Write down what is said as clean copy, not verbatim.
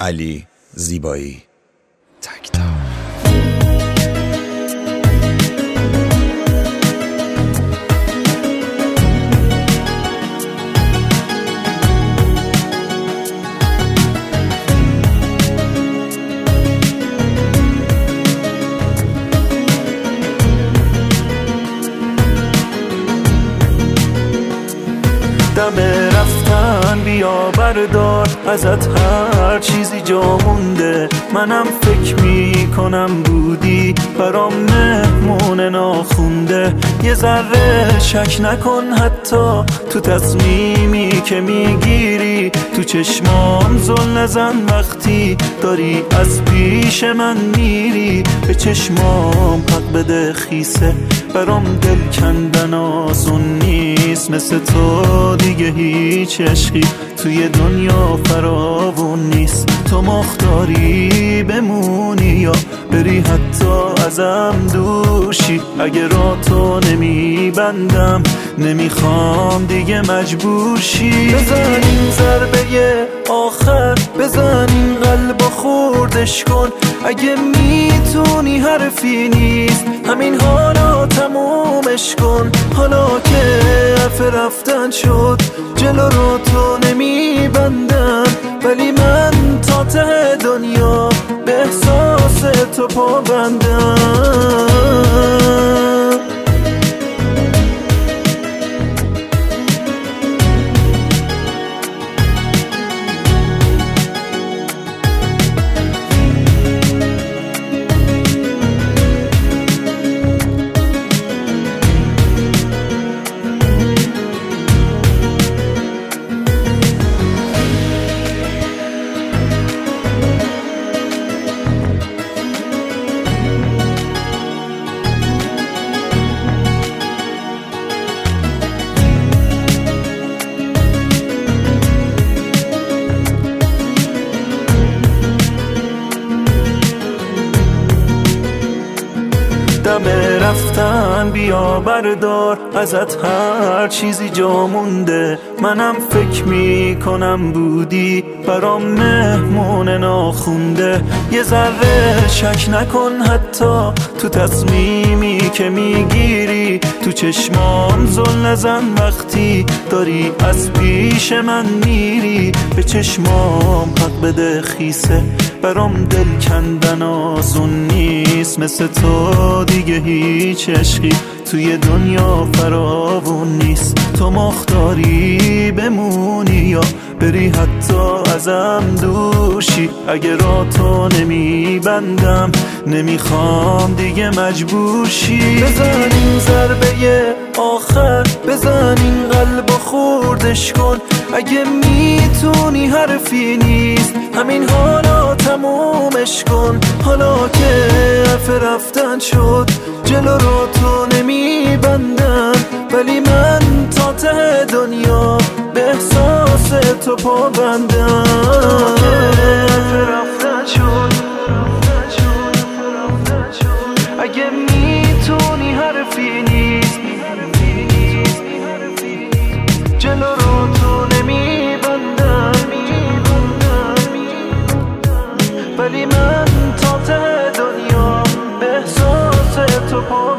علی زیبایی. دم رفتن بیا بردار ازت هر چیزی جا مونده. منم فکر میکنم بودی برام مهمون ناخونده. یه ذره شک نکن حتی تو تصمیمی که میگیری. تو چشمام زل نزن وقتی داری از پیش من میری. به چشمام حق بده خیسه برام دل کندن آسون نیست. مثل تو دیگه هیچ عشقی توی دنیا فراوون نیست. تو مختاری بمونی یا بری حتی ازم دوشی. اگه را تو نمیبندم نمیخوام دیگه مجبور شی. بزن این ضربه آخر، بزن این قلب خوردش کن. اگه میتونی حرفی نیست همین حالا تمومش کن. حالا که حرف رفتن شد جلو رو تو نمیبندم، ولی من تا ته دنیا به احساس تو پابندم. دم رفتن بیا بردار ازت هر چیزی جا مونده. منم فکر میکنم بودی برام مهمون ناخونده. یه ذره شک نکن حتی تو تصمیمی که میگیری. تو چشمام زل نزن وقتی داری از پیش من میری. به چشمام حق بده خیسه برام دل کندن آسون نیست. مثل تو دیگه هیچ عشقی توی دنیا فراوون نیست. تو مختاری بمونی یا بری حتی ازم دوشی. اگه را تو نمیبندم نمیخوام دیگه مجبور شی. بزن این ضربه آخر، بزن این قلب خوردش کن. اگه میتونی حرفی نیست همین حالا تمومش کن. حالا که حرف رفتن شد جلو رو تو نمیبندم، ولی من تا ته دنیا به احساس تو پابندم. حرف رفتن شد اگه میتونی حرفی نیست جلو رو تو نمیبندم، ولی من تا ته دنیا به احساس تو